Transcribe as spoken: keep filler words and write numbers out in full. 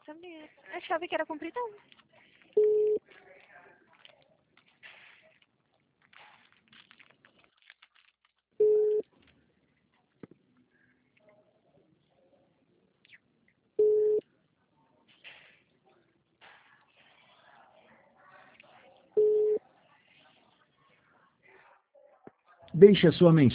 Sabia. Achava que era compridão. Deixe a sua mensagem.